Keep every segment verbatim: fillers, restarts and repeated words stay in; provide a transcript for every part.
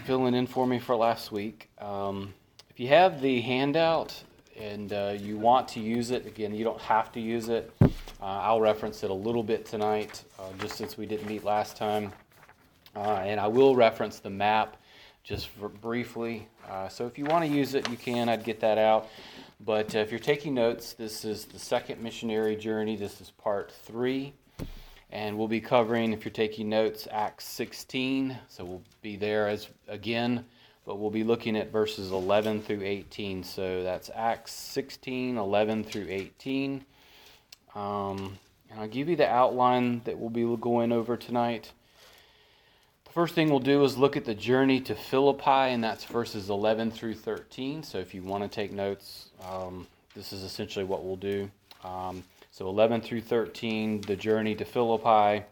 Filling in for me for last week. Um, if you have the handout and uh, you want to use it, again, you don't have to use it. Uh, I'll reference it a little bit tonight, uh, just since we didn't meet last time. Uh, and I will reference the map just for briefly. Uh, so if you want to use it, you can. I'd get that out. But uh, if you're taking notes, this is the second missionary journey. This is part three. And we'll be covering, if you're taking notes, Acts sixteen. So we'll be there as again, but we'll be looking at verses eleven through eighteen. So that's Acts sixteen, eleven through eighteen. Um, and I'll give you the outline that we'll be going over tonight. The first thing we'll do is look at the journey to Philippi, and that's verses eleven through thirteen. So if you want to take notes, um, this is essentially what we'll do. Um, So eleven through thirteen, the journey to Philippi.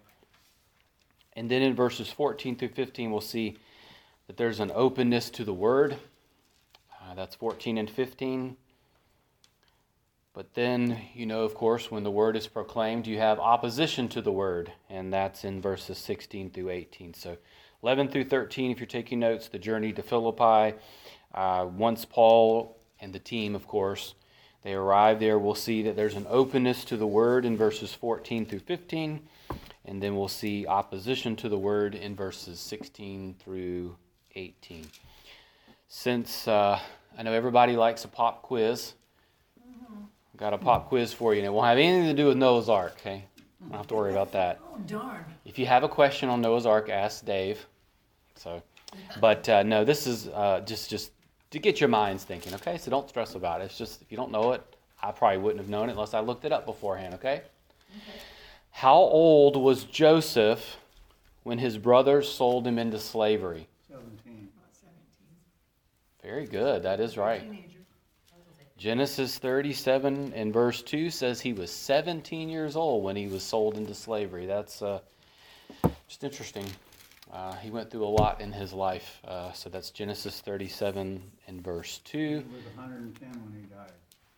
And then in verses fourteen through fifteen, we'll see that there's an openness to the word. Uh, that's fourteen and fifteen. But then, you know, of course, when the word is proclaimed, you have opposition to the word. And that's in verses sixteen through eighteen. So eleven through thirteen, if you're taking notes, the journey to Philippi. Uh, once Paul and the team, of course, they arrive there, we'll see that there's an openness to the word in verses fourteen through fifteen, and then we'll see opposition to the word in verses sixteen through eighteen. Since uh, I know everybody likes a pop quiz, I've got a pop quiz for you, and it won't have anything to do with Noah's Ark, okay? Don't have to worry about that. Oh, darn. If you have a question on Noah's Ark, ask Dave. So, But uh, no, this is uh, just just... to get your minds thinking, okay? So don't stress about it. It's just, if you don't know it, I probably wouldn't have known it unless I looked it up beforehand, okay? Okay. How old was Joseph when his brothers sold him into slavery? Seventeen. About seventeen. Very good. That is right. Teenager. Genesis thirty-seven and verse two says he was seventeen years old when he was sold into slavery. That's uh, just interesting. Uh, he went through a lot in his life. Uh, so that's Genesis thirty-seven and verse two. He was one hundred ten when he died.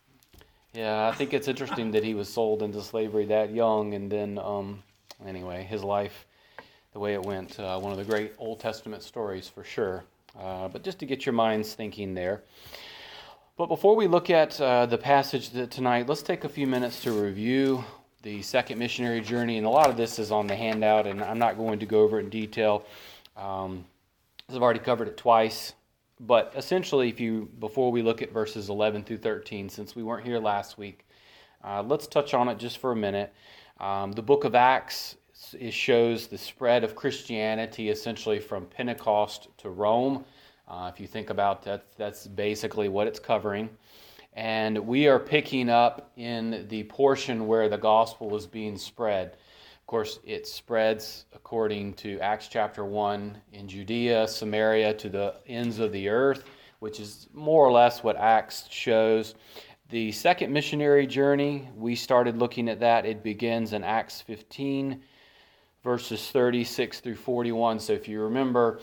Yeah, I think it's interesting that he was sold into slavery that young. And then, um, anyway, his life, the way it went, uh, one of the great Old Testament stories for sure. Uh, but just to get your minds thinking there. But before we look at uh, the passage tonight, let's take a few minutes to review the second missionary journey, and a lot of this is on the handout, and I'm not going to go over it in detail. Um, I've already covered it twice, but essentially, if you before we look at verses eleven through thirteen, since we weren't here last week, uh, let's touch on it just for a minute. Um, the book of Acts it shows the spread of Christianity essentially from Pentecost to Rome. Uh, if you think about that, that's basically what it's covering. And we are picking up in the portion where the gospel is being spread. Of course, it spreads according to Acts chapter one in Judea, Samaria, to the ends of the earth, which is more or less what Acts shows. The second missionary journey, we started looking at that. It begins in Acts fifteen, verses thirty-six through forty-one. So if you remember,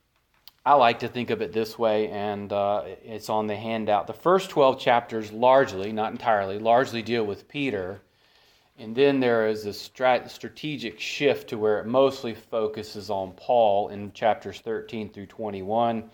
I like to think of it this way, and uh, it's on the handout. The first twelve chapters largely, not entirely, largely deal with Peter. And then there is a strat- strategic shift to where it mostly focuses on Paul in chapters thirteen through twenty-one.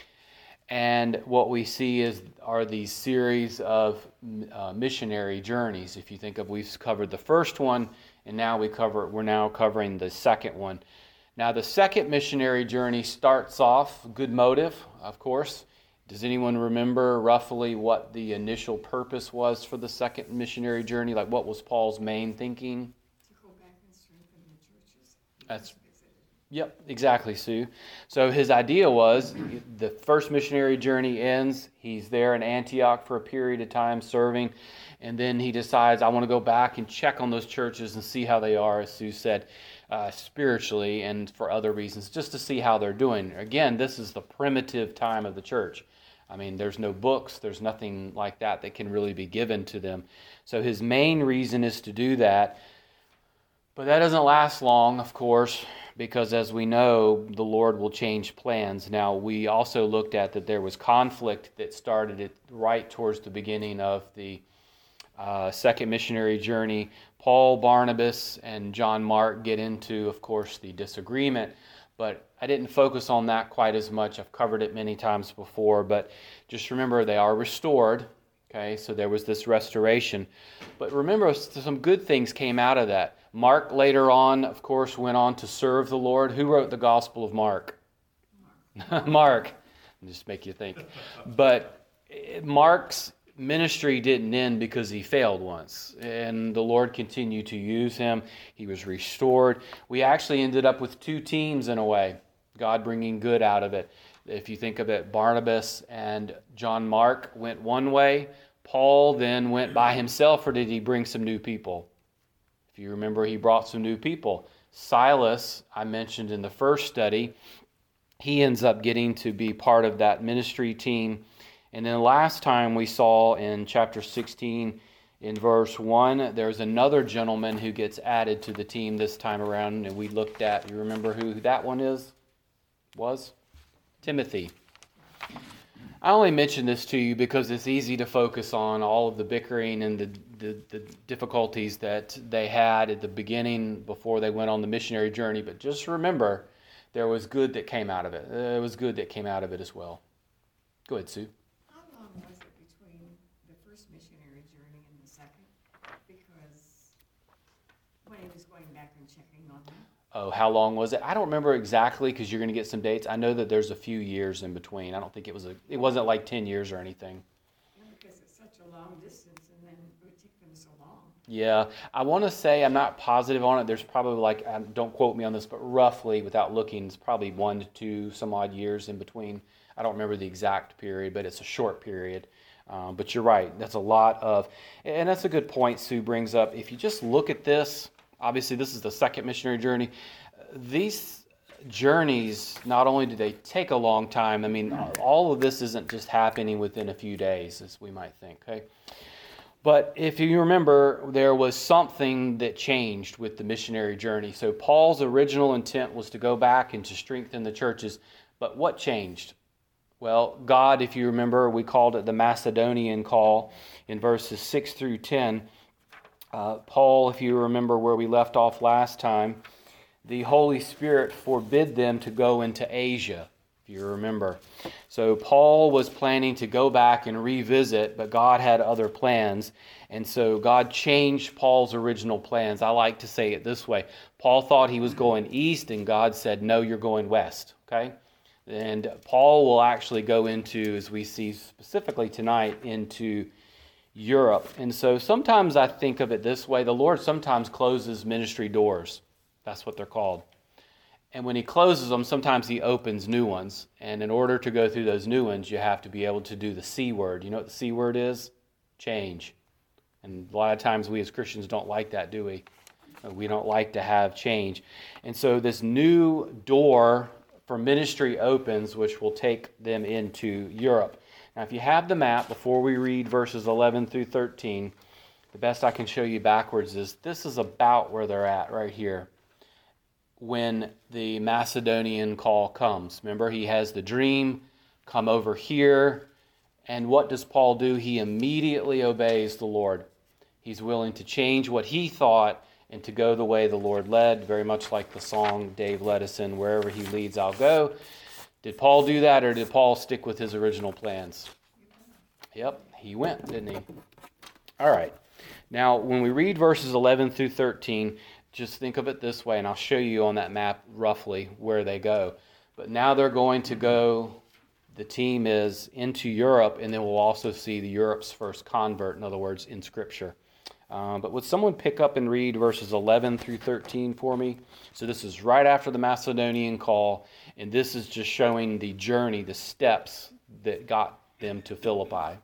And what we see is are these series of uh, missionary journeys. If you think of, we've covered the first one, and now we cover we're now covering the second one. Now, the second missionary journey starts off, good motive, of course. Does anyone remember roughly what the initial purpose was for the second missionary journey? Like, what was Paul's main thinking? To go back and strengthen the churches. That's, yep, exactly, Sue. So his idea was the first missionary journey ends. He's there in Antioch for a period of time serving. And then he decides, I want to go back and check on those churches and see how they are, as Sue said. Uh, spiritually and for other reasons, just to see how they're doing. Again, this is the primitive time of the church. I mean, there's no books, there's nothing like that that can really be given to them. So his main reason is to do that. But that doesn't last long, of course, because as we know, the Lord will change plans. Now, we also looked at that there was conflict that started it right towards the beginning of the uh, second missionary journey. Paul, Barnabas, and John Mark get into, of course, the disagreement. but I didn't focus on that quite as much. I've covered it many times before, but just remember they are restored. Okay, so there was this restoration. But remember, some good things came out of that. Mark later on, of course, went on to serve the Lord. Who wrote the Gospel of Mark? Mark. Mark. Just make you think. But Mark's ministry didn't end because he failed once. And the Lord continued to use him. He was restored. We actually ended up with two teams in a way. God bringing good out of it. If you think of it, Barnabas and John Mark went one way. Paul then went by himself, or did he bring some new people? If you remember, he brought some new people. Silas, I mentioned in the first study, he ends up getting to be part of that ministry team. And then last time we saw in chapter sixteen, in verse one, there's another gentleman who gets added to the team this time around, and we looked at, you remember who that one is? Was? Timothy. I only mention this to you because it's easy to focus on all of the bickering and the, the, the difficulties that they had at the beginning before they went on the missionary journey. But just remember, there was good that came out of it. There was good that came out of it as well. Go ahead, Sue. How long was it between the first missionary journey and the second? Because when he was going back and checking on them. Oh, how long was it? I don't remember exactly because you're going to get some dates. I know that there's a few years in between. I don't think it was a. It wasn't like ten years or anything. Yeah, because it's such a long distance, and then it would take them so long. Yeah, I want to say I'm not positive on it. There's probably like um, don't quote me on this, but roughly, without looking, it's probably one to two some odd years in between. I don't remember the exact period, but it's a short period. Um, but you're right. That's a lot of, and that's a good point Sue brings up. If you just look at this. Obviously, this is the second missionary journey. These journeys, not only do they take a long time, I mean, all of this isn't just happening within a few days, as we might think, okay? But if you remember, there was something that changed with the missionary journey. So Paul's original intent was to go back and to strengthen the churches. But what changed? Well, God, if you remember, we called it the Macedonian call in verses six through ten. Uh, Paul, if you remember where we left off last time, the Holy Spirit forbid them to go into Asia, if you remember. So Paul was planning to go back and revisit, but God had other plans. And so God changed Paul's original plans. I like to say it this way. Paul thought he was going east, and God said, no, you're going west. Okay? And Paul will actually go into, as we see specifically tonight, into Europe. And so sometimes I think of it this way. The Lord sometimes closes ministry doors. That's what they're called. And when he closes them, sometimes he opens new ones. And in order to go through those new ones, you have to be able to do the C word. You know what the C word is? Change. And a lot of times we as Christians don't like that, do we? We don't like to have change. And so this new door for ministry opens, which will take them into Europe. Now, if you have the map, before we read verses eleven through thirteen, the best I can show you backwards is this is about where they're at right here when the Macedonian call comes. Remember, he has the dream, come over here, and what does Paul do? He immediately obeys the Lord. He's willing to change what he thought and to go the way the Lord led, very much like the song Dave led us in, wherever he leads, I'll go. Did Paul do that, or did Paul stick with his original plans? Yep, he went, didn't he? All right. Now, when we read verses eleven through thirteen, just think of it this way, and I'll show you on that map roughly where they go. But now they're going to go, the team is into Europe, and then we'll also see the Europe's first convert, in other words, in Scripture. Uh, but would someone pick up and read verses eleven through thirteen for me? So this is right after the Macedonian call, and this is just showing the journey, the steps that got them to Philippi.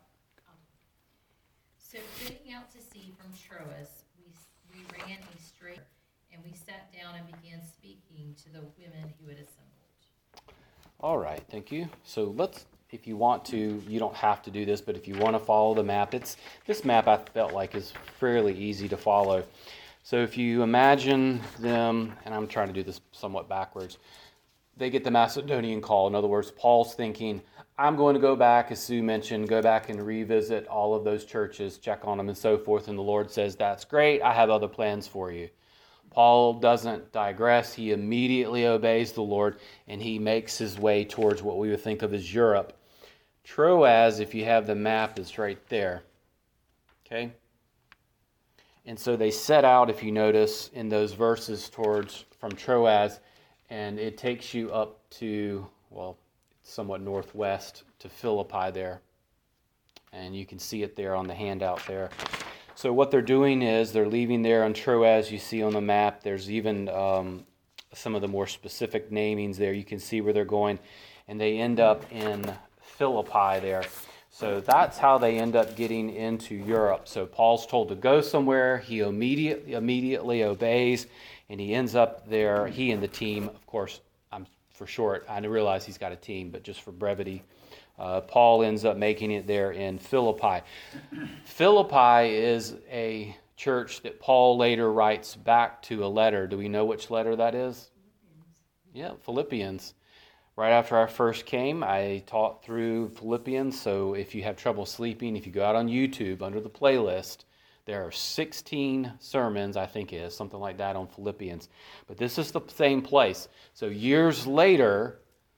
So putting out to sea from Troas, we, we ran a straight, and we sat down and began speaking to the women who had assembled. All right, thank you. So let's, if you want to, you don't have to do this, but if you want to follow the map, it's this map I felt like is fairly easy to follow. So if you imagine them, and I'm trying to do this somewhat backwards, they get the Macedonian call. In other words, Paul's thinking, I'm going to go back, as Sue mentioned, go back and revisit all of those churches, check on them and so forth. And the Lord says, that's great. I have other plans for you. Paul doesn't digress. He immediately obeys the Lord, and he makes his way towards what we would think of as Europe. Troas, if you have the map, is right there. Okay? And so they set out, if you notice, in those verses towards from Troas, and it takes you up to, well, somewhat northwest to Philippi there. And you can see it there on the handout there. So what they're doing is they're leaving there on Troas. You see on the map, there's even um, some of the more specific namings there. You can see where they're going. And they end up in Philippi there. So that's how they end up getting into Europe. So Paul's told to go somewhere. He immediately, immediately obeys. And he ends up there, he and the team, of course, I'm for short. I realize he's got a team, but just for brevity, uh, Paul ends up making it there in Philippi. Philippi is a church that Paul later writes back to a letter. Do we know which letter that is? Yeah, Philippians. Right after I first came, I taught through Philippians. So if you have trouble sleeping, if you go out on YouTube under the playlist, there are sixteen sermons, I think it is, something like that on Philippians. But this is the same place. So years later,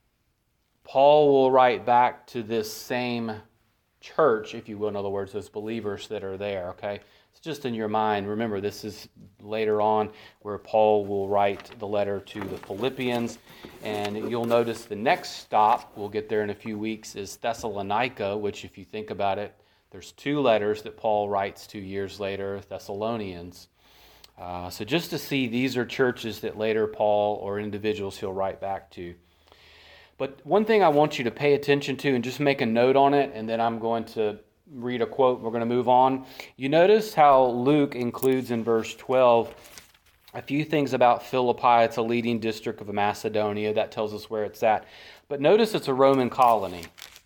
Paul will write back to this same church, if you will, in other words, those believers that are there, okay? It's just in your mind. Remember, this is later on where Paul will write the letter to the Philippians. And you'll notice the next stop, we'll get there in a few weeks, is Thessalonica, which if you think about it, there's two letters that Paul writes two years later, Thessalonians. Uh, so just to see, these are churches that later Paul or individuals he'll write back to. But one thing I want you to pay attention to, and just make a note on it, and then I'm going to read a quote, we're going to move on. You notice how Luke includes in verse twelve a few things about Philippi. It's a leading district of Macedonia. That tells us where it's at. But notice it's a Roman colony.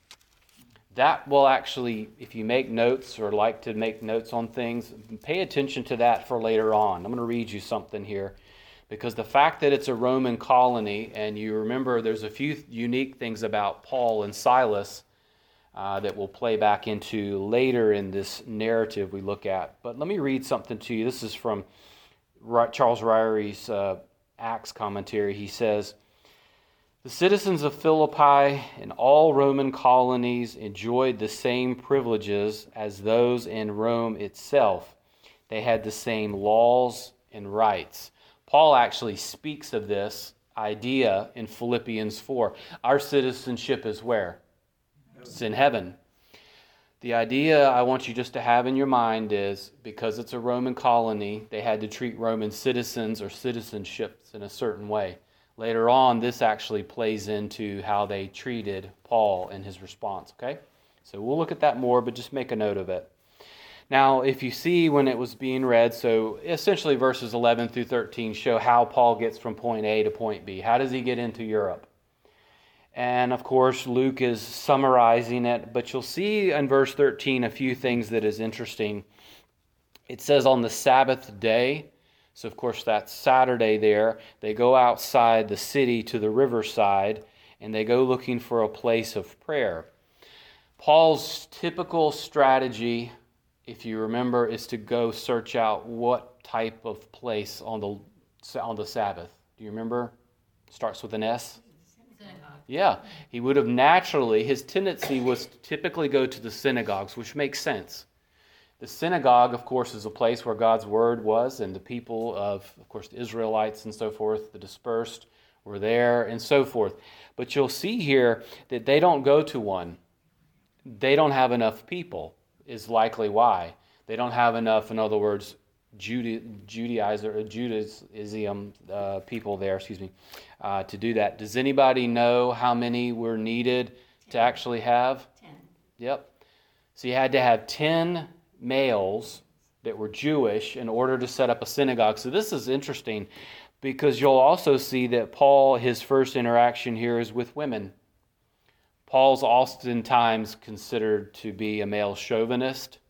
That will actually, if you make notes or like to make notes on things, pay attention to that for later on. I'm going to read you something here. Because the fact that it's a Roman colony, and you remember there's a few unique things about Paul and Silas uh, that we'll play back into later in this narrative we look at. But let me read something to you. This is from Charles Ryrie's uh, Acts commentary. He says, "The citizens of Philippi and all Roman colonies enjoyed the same privileges as those in Rome itself. They had the same laws and rights." Paul actually speaks of this idea in Philippians four. Our citizenship is where? It's in heaven. The idea I want you just to have in your mind is, because it's a Roman colony, they had to treat Roman citizens or citizenships in a certain way. Later on, this actually plays into how they treated Paul and his response, okay? So we'll look at that more, but just make a note of it. Now, if you see when it was being read, so essentially verses eleven through thirteen show how Paul gets from point A to point B. How does he get into Europe? And of course, Luke is summarizing it, but you'll see in verse thirteen a few things that is interesting. It says on the Sabbath day, so of course that's Saturday there, they go outside the city to the riverside, and they go looking for a place of prayer. Paul's typical strategy, if you remember, is to go search out what type of place on the on the Sabbath. Do you remember? Starts with an S? Synagogue. Yeah. He would have naturally, his tendency was to typically go to the synagogues, which makes sense. The synagogue, of course, is a place where God's word was, and the people of, of course, the Israelites and so forth, the dispersed, were there and so forth. But you'll see here that they don't go to one. They don't have enough people. Is likely why. They don't have enough, in other words, Juda- Judaizer, or Judaism uh, people there, excuse me, uh, to do that. Does anybody know how many were needed to actually have? Ten. Yep. So you had to have ten males that were Jewish in order to set up a synagogue. So this is interesting because you'll also see that Paul, his first interaction here is with women. Paul's oftentimes considered to be a male chauvinist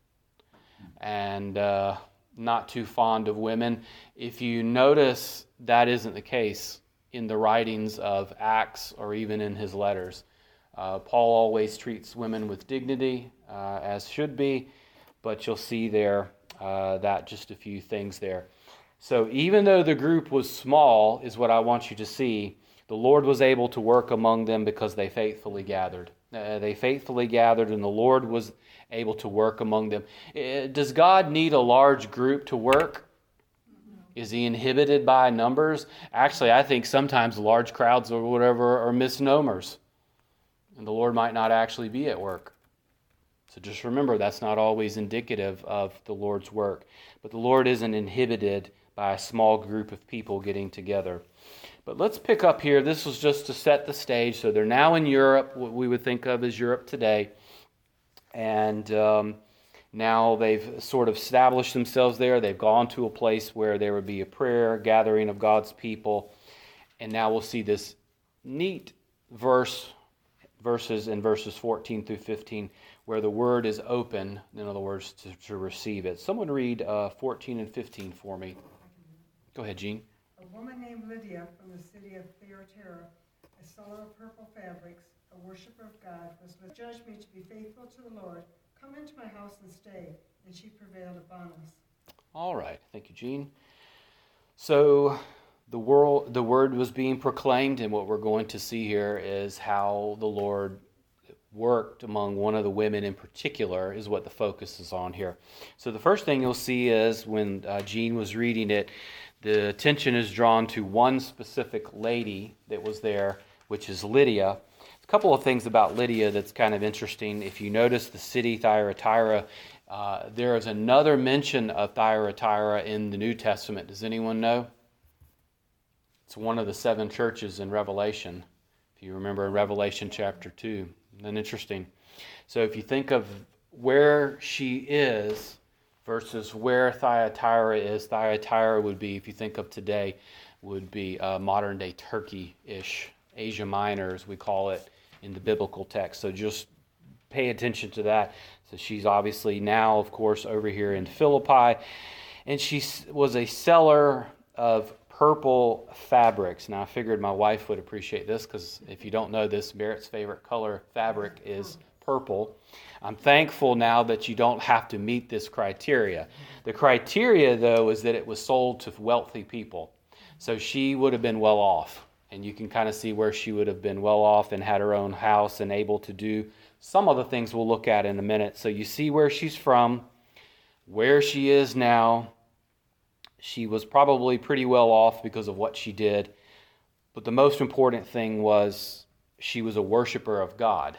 and uh, not too fond of women. If you notice, that isn't the case in the writings of Acts or even in his letters. Uh, Paul always treats women with dignity, uh, as should be, but you'll see there uh, that just a few things there. So even though the group was small, is what I want you to see, the Lord was able to work among them because they faithfully gathered. Uh, they faithfully gathered, and the Lord was able to work among them. Uh, does God need a large group to work? Is he inhibited by numbers? Actually, I think sometimes large crowds or whatever are misnomers, and the Lord might not actually be at work. So just remember, that's not always indicative of the Lord's work. But the Lord isn't inhibited by a small group of people getting together. But let's pick up here. This was just to set the stage. So they're now in Europe, what we would think of as Europe today. And um, now they've sort of established themselves there. They've gone to a place where there would be a prayer, gathering of God's people. And now we'll see this neat verse, verses in verses fourteen through fifteen, where the word is open, in other words, to, to receive it. Someone read uh, fourteen and fifteen for me. Go ahead, Gene. A woman named Lydia from the city of Thyatira, a seller of purple fabrics, a worshiper of God, was judged me to be faithful to the Lord. Come into my house and stay. And she prevailed upon us. All right. Thank you, Gene. So the world, the word was being proclaimed, and what we're going to see here is how the Lord worked among one of the women in particular is what the focus is on here. So the first thing you'll see is when uh, Gene was reading it, the attention is drawn to one specific lady that was there, which is Lydia. A couple of things about Lydia that's kind of interesting. If you notice the city Thyatira, uh, there is another mention of Thyatira in the New Testament. Does anyone know? It's one of the seven churches in Revelation. If you remember in Revelation chapter two. Isn't that interesting? So if you think of where she is versus where Thyatira is, Thyatira would be, if you think of today, would be uh, modern-day Turkey-ish, Asia Minor, as we call it in the biblical text. So just pay attention to that. So she's obviously now, of course, over here in Philippi, and she was a seller of purple fabrics. Now, I figured my wife would appreciate this because if you don't know this, Barrett's favorite color fabric is purple. I'm thankful now that you don't have to meet this criteria. The criteria, though, is that it was sold to wealthy people. So she would have been well off. And you can kind of see where she would have been well off and had her own house and able to do some of the things we'll look at in a minute. So you see where she's from, where she is now. She was probably pretty well off because of what she did. But the most important thing was she was a worshiper of God.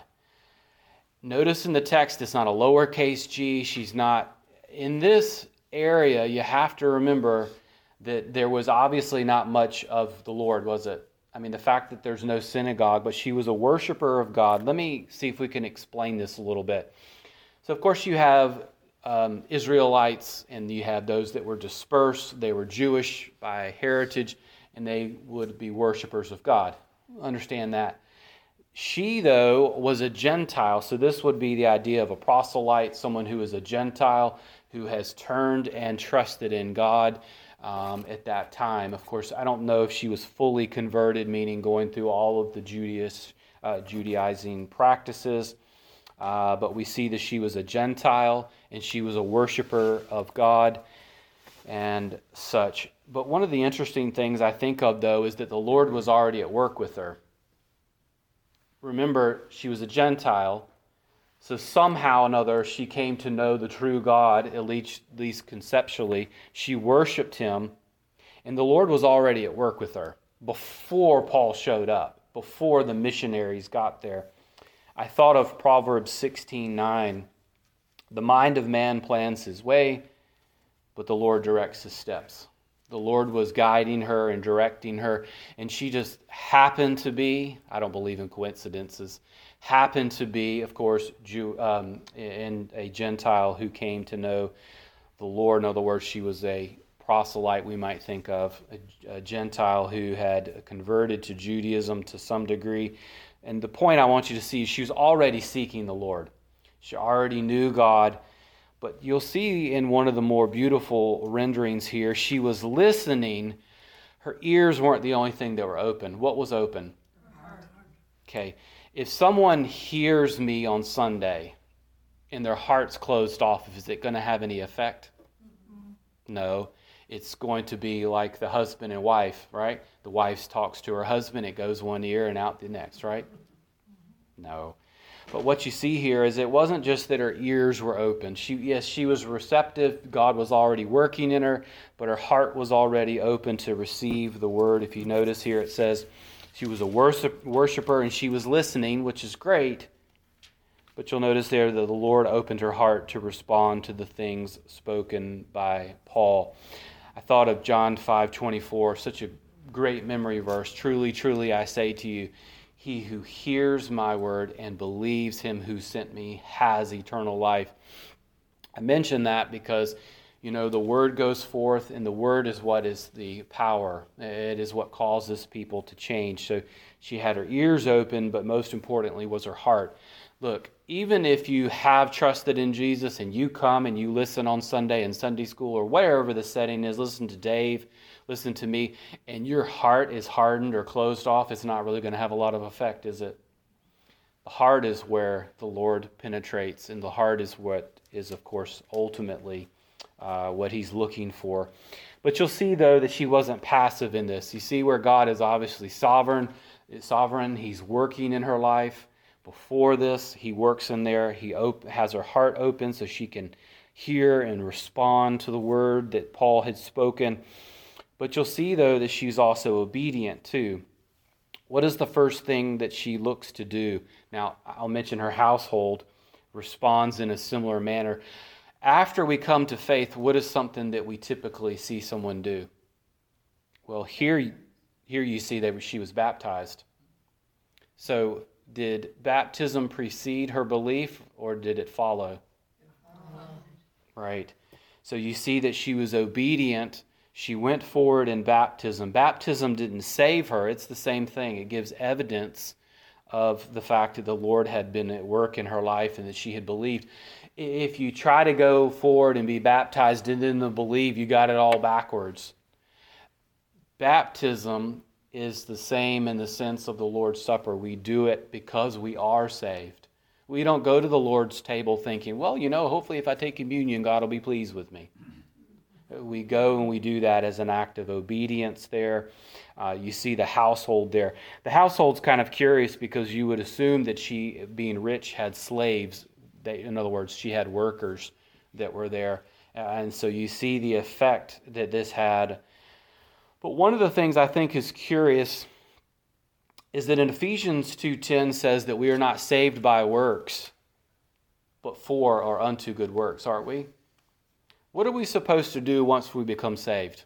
Notice in the text it's not a lowercase g. She's not. In this area, you have to remember that there was obviously not much of the Lord, was it? I mean, the fact that there's no synagogue, but she was a worshiper of God. Let me see if we can explain this a little bit. So, of course, you have um, Israelites, and you have those that were dispersed. They were Jewish by heritage, and they would be worshipers of God. Understand that. She, though, was a Gentile, so this would be the idea of a proselyte, someone who is a Gentile, who has turned and trusted in God um, at that time. Of course, I don't know if she was fully converted, meaning going through all of the Judaist, uh, Judaizing practices, uh, but we see that she was a Gentile, and she was a worshiper of God and such. But one of the interesting things I think of, though, is that the Lord was already at work with her. Remember, she was a Gentile, so somehow or another she came to know the true God, at least, at least conceptually. She worshipped him, and the Lord was already at work with her before Paul showed up, before the missionaries got there. I thought of Proverbs sixteen nine. The mind of man plans his way, but the Lord directs his steps. The Lord was guiding her and directing her, and she just happened to be, I don't believe in coincidences, happened to be, of course, Jew, um, and a Gentile who came to know the Lord. In other words, she was a proselyte, we might think of, a, a Gentile who had converted to Judaism to some degree. And the point I want you to see is she was already seeking the Lord. She already knew God. But you'll see in one of the more beautiful renderings here, she was listening. Her ears weren't the only thing that were open. What was open? Okay. If someone hears me on Sunday and their heart's closed off, is it going to have any effect? No. it's going to be like the husband and wife, right? The wife talks to her husband, it goes one ear and out the next, right? No. But what you see here is it wasn't just that her ears were open. She, yes, she was receptive. God was already working in her, but her heart was already open to receive the word. If you notice here, it says she was a worship, worshiper and she was listening, which is great. But you'll notice there that the Lord opened her heart to respond to the things spoken by Paul. I thought of John five twenty-four, such a great memory verse. Truly, truly, I say to you, he who hears my word and believes him who sent me has eternal life. I mention that because, you know, the word goes forth, and the word is what is the power. It is what causes people to change. So she had her ears open, but most importantly was her heart. Look, even if you have trusted in Jesus and you come and you listen on Sunday in Sunday school or wherever the setting is, listen to Dave, listen to me, and your heart is hardened or closed off, it's not really going to have a lot of effect, is it? The heart is where the Lord penetrates, and the heart is what is, of course, ultimately uh, what he's looking for. But you'll see, though, that she wasn't passive in this. You see where God is obviously sovereign. Sovereign. He's working in her life. Before this, he works in there. He op- has her heart open so she can hear and respond to the word that Paul had spoken. But you'll see, though, that she's also obedient, too. What is the first thing that she looks to do? Now, I'll mention her household responds in a similar manner. After we come to faith, what is something that we typically see someone do? Well, here, here you see that she was baptized. So, did baptism precede her belief, or did it follow? Right. So you see that she was obedient. She went forward in baptism. Baptism didn't save her. It's the same thing. It gives evidence of the fact that the Lord had been at work in her life and that she had believed. If you try to go forward and be baptized and then believe, you got it all backwards. Baptism is the same in the sense of the Lord's Supper. We do it because we are saved. We don't go to the Lord's table thinking, well, you know, hopefully if I take communion, God will be pleased with me. We go and we do that as an act of obedience there. Uh, you see the household there. The household's kind of curious because you would assume that she, being rich, had slaves. They, in other words, she had workers that were there. Uh, and so you see the effect that this had. But one of the things I think is curious is that in Ephesians two ten says that we are not saved by works, but for or unto good works, aren't we? What are we supposed to do once we become saved?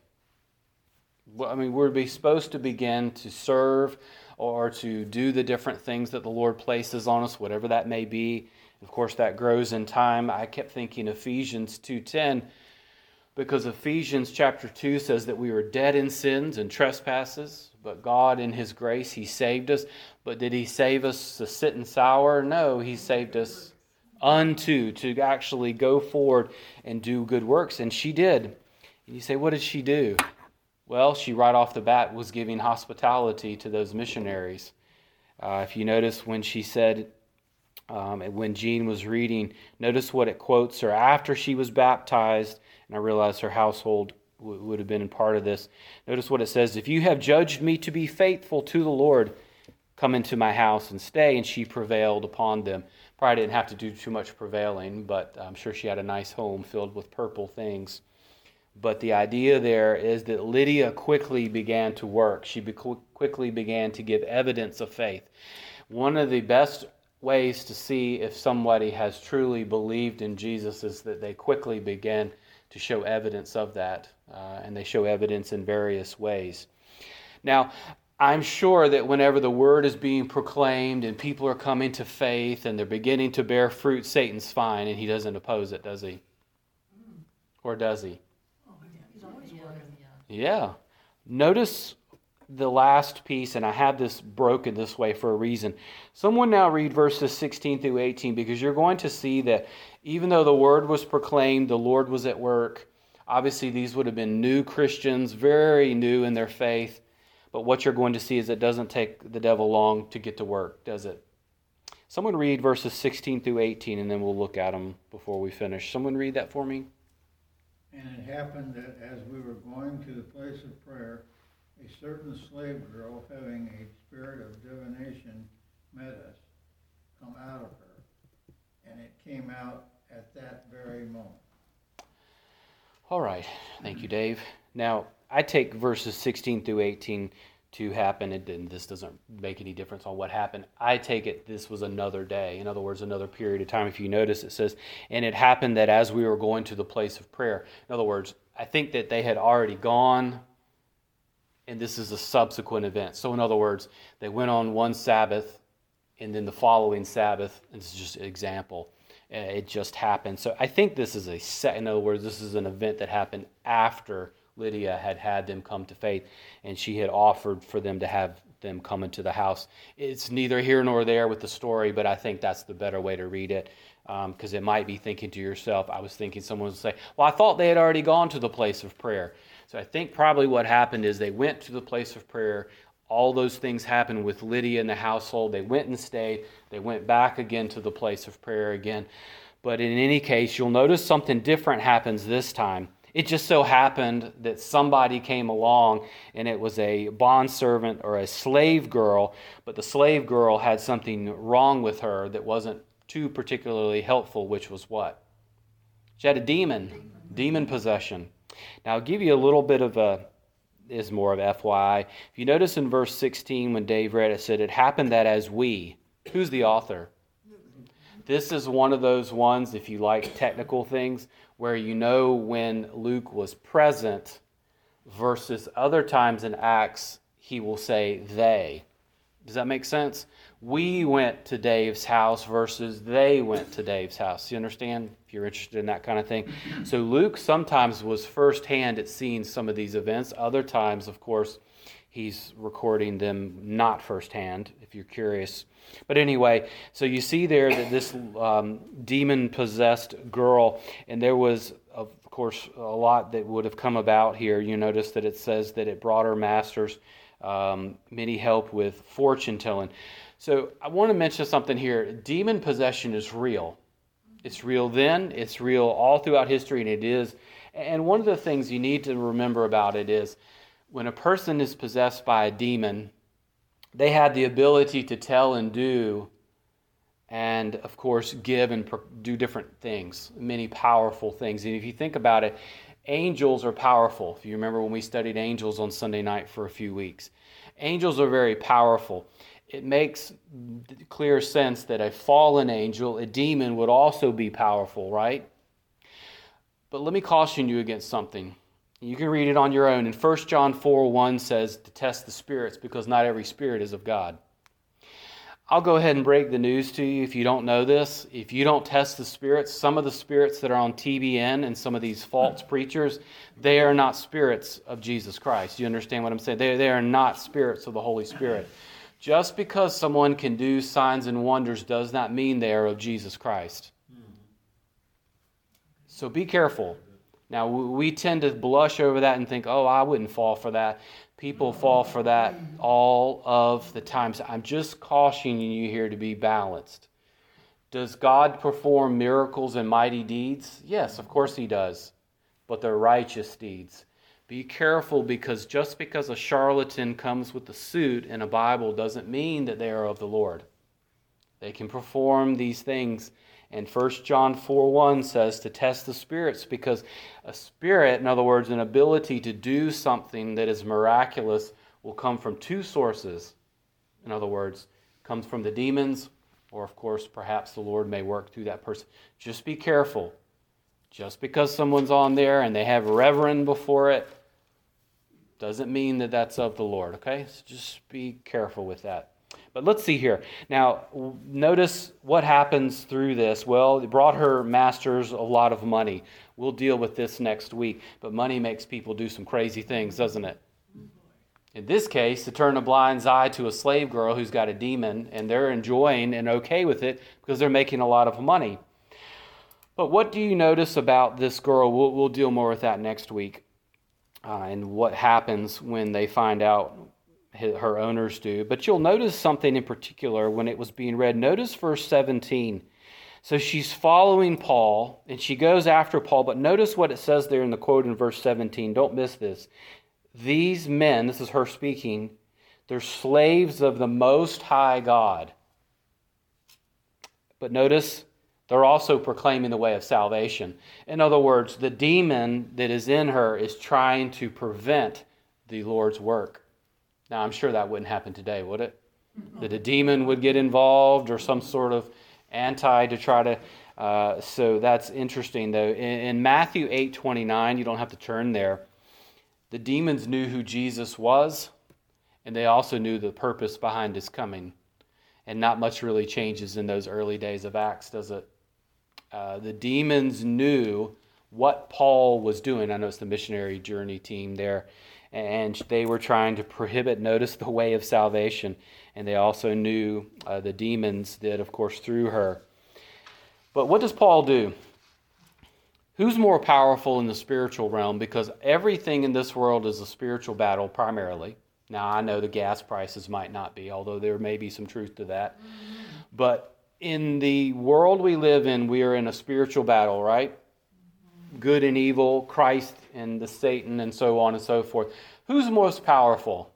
Well, I mean, we're supposed to begin to serve or to do the different things that the Lord places on us, whatever that may be. Of course, that grows in time. I kept thinking Ephesians two ten, because Ephesians chapter two says that we were dead in sins and trespasses, but God in His grace, He saved us. But did He save us to sit and sour? No, He saved us unto, to actually go forward and do good works. And she did. And you say, what did she do? Well, she right off the bat was giving hospitality to those missionaries. Uh, if you notice when she said, um, when Jean was reading, notice what it quotes her after she was baptized. And I realize her household w- would have been part of this. Notice what it says. If you have judged me to be faithful to the Lord, come into my house and stay. And she prevailed upon them. Probably didn't have to do too much prevailing, but I'm sure she had a nice home filled with purple things. But the idea there is that Lydia quickly began to work. She be- quickly began to give evidence of faith. One of the best ways to see if somebody has truly believed in Jesus is that they quickly begin to show evidence of that, uh, and they show evidence in various ways. Now, I'm sure that whenever the word is being proclaimed and people are coming to faith and they're beginning to bear fruit, Satan's fine, and he doesn't oppose it, does he? Or does he? Yeah. Notice the last piece, and I have this broken this way for a reason. Someone now read verses sixteen through eighteen, because you're going to see that even though the word was proclaimed, the Lord was at work. Obviously, these would have been new Christians, very new in their faith. But what you're going to see is it doesn't take the devil long to get to work, does it? Someone read verses sixteen through eighteen, and then we'll look at them before we finish. Someone read that for me. And it happened that as we were going to the place of prayer, a certain slave girl having a spirit of divination met us, come out of her. And it came out at that very moment. All right. Thank you, Dave. Now, I take verses sixteen through eighteen to happen, and this doesn't make any difference on what happened. I take it this was another day. In other words, another period of time. If you notice, it says, and it happened that as we were going to the place of prayer. In other words, I think that they had already gone, and this is a subsequent event. So in other words, they went on one Sabbath, and then the following Sabbath, and this is just an example, it just happened. So I think this is a set, in other words, this is an event that happened after Lydia had had them come to faith, and she had offered for them to have them come into the house. It's neither here nor there with the story, but I think that's the better way to read it, because um, it might be thinking to yourself, I was thinking someone would say, well, I thought they had already gone to the place of prayer. So I think probably what happened is they went to the place of prayer. All those things happened with Lydia in the household. They went and stayed. They went back again to the place of prayer again. But in any case, you'll notice something different happens this time. It just so happened that somebody came along, and it was a bondservant or a slave girl, but the slave girl had something wrong with her that wasn't too particularly helpful, which was what? She had a demon, demon possession. Now, I'll give you a little bit of a, is more of F Y I. If you notice in verse sixteen, when Dave read it, it said, it happened that as we, who's the author? This is one of those ones, if you like technical things, where you know when Luke was present versus other times in Acts, he will say they. Does that make sense? We went to Dave's house versus they went to Dave's house. You understand? If you're interested in that kind of thing. So Luke sometimes was firsthand at seeing some of these events. Other times, of course, he's recording them not firsthand, if you're curious. But anyway, so you see there that this um, demon-possessed girl, and there was, of course, a lot that would have come about here. You notice that it says that it brought her masters um, many help with fortune-telling. So I want to mention something here. Demon possession is real. It's real then, it's real all throughout history, and it is. And one of the things you need to remember about it is when a person is possessed by a demon, they had the ability to tell and do, and of course give and do different things, many powerful things. And if you think about it, angels are powerful. If you remember when we studied angels on Sunday night for a few weeks, angels are very powerful. It makes clear sense that a fallen angel, a demon, would also be powerful, right? But let me caution you against something. You can read it on your own. And First John four one says to test the spirits, because not every spirit is of God. I'll go ahead and break the news to you if you don't know this. If you don't test the spirits, some of the spirits that are on T B N and some of these false preachers, they are not spirits of Jesus Christ. You understand what I'm saying? They, they are not spirits of the Holy Spirit. Just because someone can do signs and wonders does not mean they are of Jesus Christ. So be careful. Now, we tend to blush over that and think, oh, I wouldn't fall for that. People fall for that all of the time. So I'm just cautioning you here to be balanced. Does God perform miracles and mighty deeds? Yes, of course he does. But they're righteous deeds. Be careful, because just because a charlatan comes with a suit in a Bible doesn't mean that they are of the Lord. They can perform these things. And First John four one says to test the spirits, because a spirit, in other words, an ability to do something that is miraculous, will come from two sources. In other words, comes from the demons, or of course, perhaps the Lord may work through that person. Just be careful. Just because someone's on there and they have reverend before it, doesn't mean that that's of the Lord, okay? So just be careful with that. But let's see here. Now, notice what happens through this. Well, it brought her masters a lot of money. We'll deal with this next week. But money makes people do some crazy things, doesn't it? In this case, to turn a blind eye to a slave girl who's got a demon, and they're enjoying and okay with it because they're making a lot of money. But what do you notice about this girl? We'll, we'll deal more with that next week. Uh, and what happens when they find out, her owners do. But you'll notice something in particular when it was being read. Notice verse seventeen. So she's following Paul, and she goes after Paul, but notice what it says there in the quote in verse seventeen. Don't miss this. These men, this is her speaking, they're slaves of the Most High God. But notice, they're also proclaiming the way of salvation. In other words, the demon that is in her is trying to prevent the Lord's work. Now, I'm sure that wouldn't happen today, would it? That a demon would get involved or some sort of anti to try to... Uh, so that's interesting, though. In, in Matthew eight twenty-nine, you don't have to turn there, the demons knew who Jesus was, and they also knew the purpose behind his coming. And not much really changes in those early days of Acts, does it? Uh, the demons knew what Paul was doing. I know it's the missionary journey team there. And they were trying to prohibit, notice, the way of salvation. And they also knew uh, the demons did, of course, through her. But what does Paul do? Who's more powerful in the spiritual realm? Because everything in this world is a spiritual battle primarily. Now, I know the gas prices might not be, although there may be some truth to that. Mm-hmm. But in the world we live in, we are in a spiritual battle, right? Mm-hmm. Good and evil, Christ and the Satan, and so on and so forth. Who's most powerful?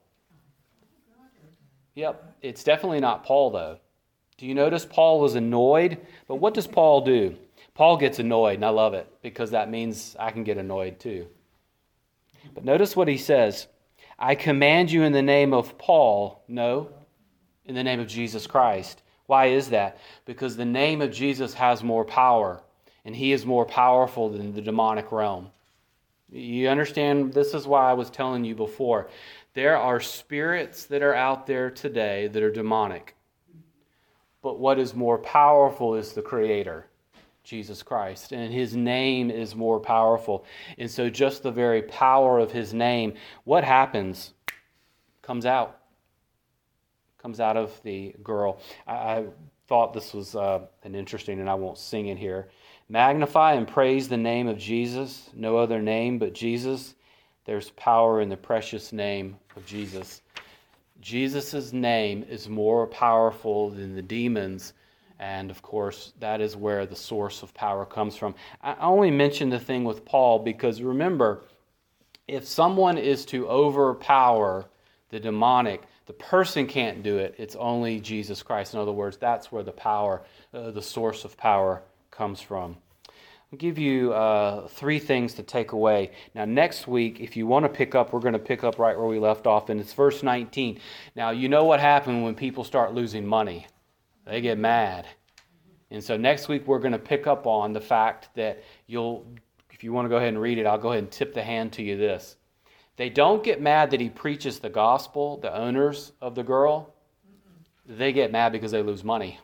Yep, it's definitely not Paul, though. Do you notice Paul was annoyed? But what does Paul do? Paul gets annoyed, and I love it, because that means I can get annoyed too. But notice what he says. I command you in the name of Paul. No, in the name of Jesus Christ. Why is that? Because the name of Jesus has more power, and he is more powerful than the demonic realm. You understand? This is why I was telling you before. There are spirits that are out there today that are demonic. But what is more powerful is the Creator, Jesus Christ, and his name is more powerful. And so just the very power of his name, what happens comes out. Comes out of the girl. I, I thought this was uh, an interesting, and I won't sing it here. Magnify and praise the name of Jesus. No other name but Jesus. There's power in the precious name of Jesus. Jesus' name is more powerful than the demons. And, of course, that is where the source of power comes from. I only mention the thing with Paul because, remember, if someone is to overpower the demonic, the person can't do it. It's only Jesus Christ. In other words, that's where the power, uh, the source of power comes from. I'll give you uh, three things to take away. Now, next week, if you want to pick up, we're going to pick up right where we left off, and it's verse nineteen. Now, you know what happened when people start losing money. They get mad. And so next week we're going to pick up on the fact that you'll, if you want to go ahead and read it, I'll go ahead and tip the hand to you this. They don't get mad that he preaches the gospel, the owners of the girl. They get mad because they lose money.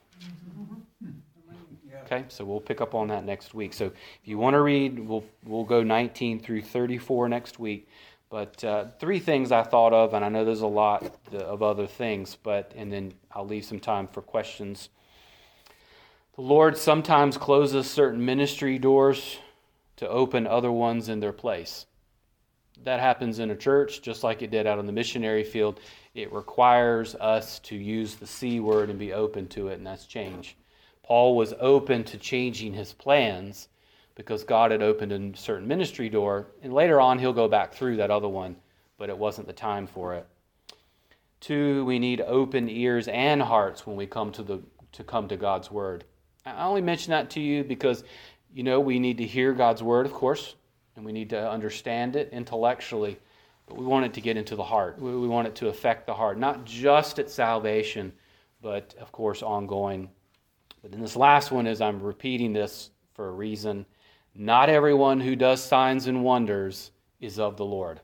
Okay, so we'll pick up on that next week. So if you want to read, we'll we'll go nineteen through thirty-four next week. But uh, three things I thought of, and I know there's a lot of other things, but and then I'll leave some time for questions. The Lord sometimes closes certain ministry doors to open other ones in their place. That happens in a church, just like it did out on the missionary field. It requires us to use the C word and be open to it, and that's change. Paul was open to changing his plans because God had opened a certain ministry door, and later on he'll go back through that other one, but it wasn't the time for it. Two, we need open ears and hearts when we come to the to come to God's word. I only mention that to you because, you know, we need to hear God's word, of course, and we need to understand it intellectually, but we want it to get into the heart. We want it to affect the heart, not just at salvation, but, of course, ongoing. But then this last one is, I'm repeating this for a reason, not everyone who does signs and wonders is of the Lord.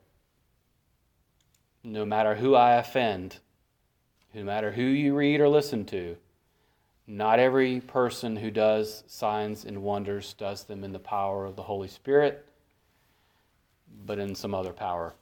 No matter who I offend, no matter who you read or listen to, not every person who does signs and wonders does them in the power of the Holy Spirit, but in some other power.